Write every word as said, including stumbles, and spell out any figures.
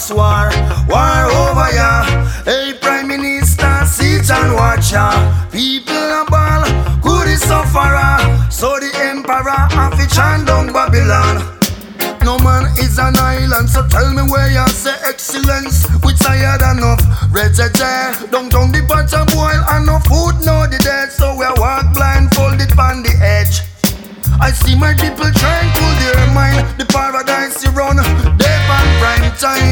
boss war, war over ya. Hey Prime Minister, sit and watch ya. People a ball, good is sufferer. So the emperor have to chant down Babylon. No man is an island, so tell me where you say excellence. We tired enough, red there. Don't down the pot and boil and no food, no the dead. So we walk blindfolded on the edge. I see my people trying to their mind. The paradise you run, they on prime time.